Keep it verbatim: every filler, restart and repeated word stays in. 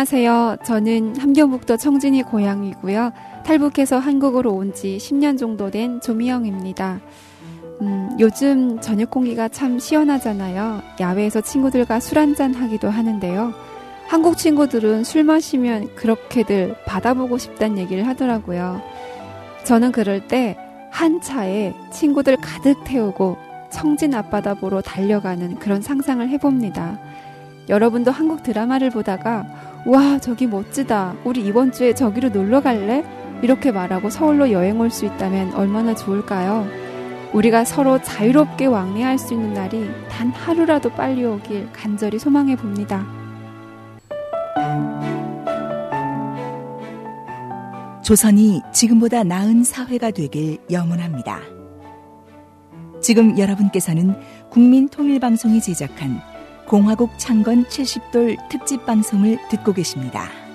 안녕하세요. 저는 함경북도 청진이 고향이고요. 탈북해서 한국으로 온 지 십 년 정도 된 조미영입니다. 음, 요즘 저녁 공기가 참 시원하잖아요. 야외에서 친구들과 술 한잔 하기도 하는데요. 한국 친구들은 술 마시면 그렇게들 받아보고 싶다는 얘기를 하더라고요. 저는 그럴 때 한 차에 친구들 가득 태우고 청진 앞바다 보러 달려가는 그런 상상을 해봅니다. 여러분도 한국 드라마를 보다가 와, 저기 멋지다. 우리 이번 주에 저기로 놀러 갈래? 이렇게 말하고 서울로 여행 올 수 있다면 얼마나 좋을까요? 우리가 서로 자유롭게 왕래할 수 있는 날이 단 하루라도 빨리 오길 간절히 소망해 봅니다. 조선이 지금보다 나은 사회가 되길 염원합니다. 지금 여러분께서는 국민통일방송이 제작한 공화국 창건 칠십 돌 특집 방송을 듣고 계십니다.